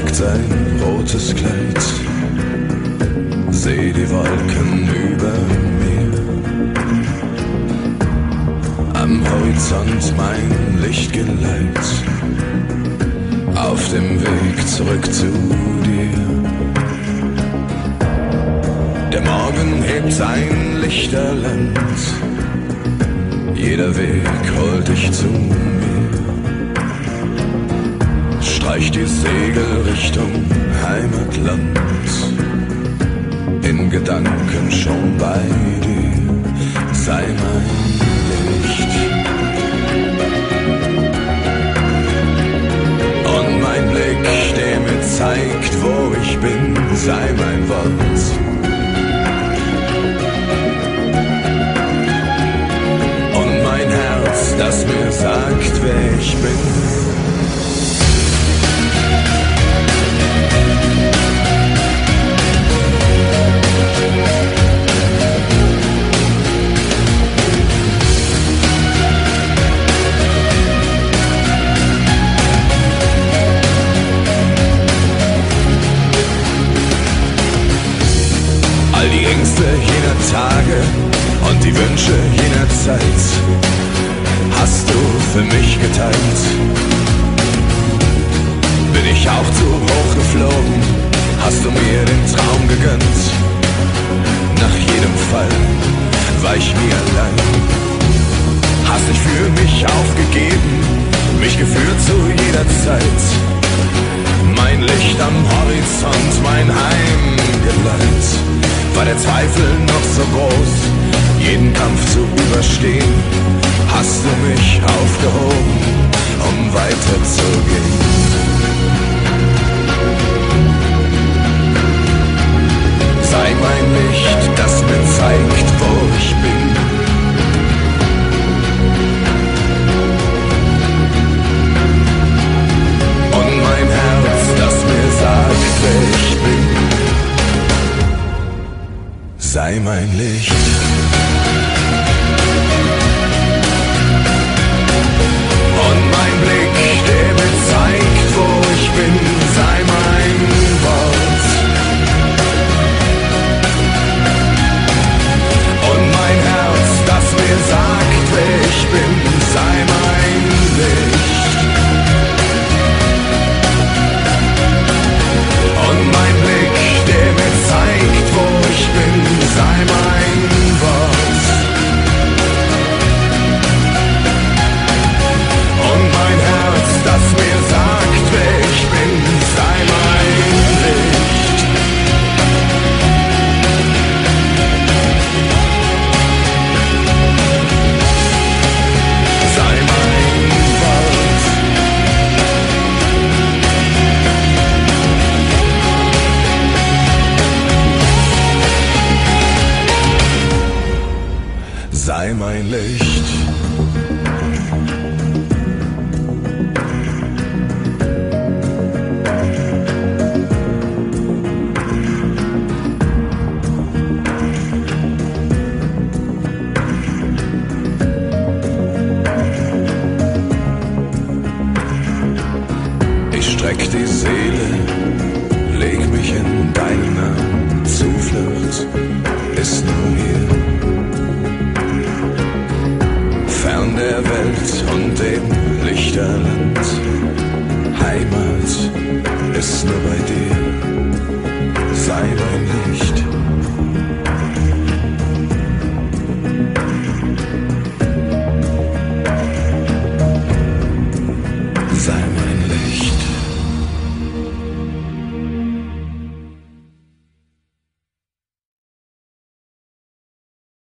trägt sein rotes Kleid. Seh die Wolken über mir. Am Horizont mein Lichtgeleit. Auf dem Weg zurück zu dir. Der Morgen hebt sein Lichterland. Jeder Weg holt dich zu mir. Streich die Segel Richtung Heimatland. In Gedanken schon bei dir. Sei mein Licht. Und mein Blick, der mir zeigt, wo ich bin. Sei mein Wort. Das mir sagt, wer ich bin. All die Ängste jener Tage und die Wünsche jener Zeit hast du für mich geteilt. Bin ich auch zu hoch geflogen, hast du mir den Traum gegönnt. Nach jedem Fall war ich nie allein. Hast dich für mich aufgegeben, mich geführt zu jeder Zeit. Mein Licht am Horizont, mein Heimgeleit. War der Zweifel noch so groß, jeden Kampf zu überstehen, hast du mich aufgehoben, um weiterzugehen. Sei mein Licht, das mir zeigt, wo ich bin. Und mein Herz, das mir sagt, wer ich bin. Sei mein Licht. Und mein Blick, der mir zeigt, wo ich bin, sei mein Wort. Und mein Herz, das mir sagt, wer ich bin, sei mein Licht. Und mein Blick, der mir zeigt, wo ich bin, sei mein Wort. Und mein Herz, das mir sagt, wer ich bin, sei mein Licht. Sei mein Wort. Sei mein Licht.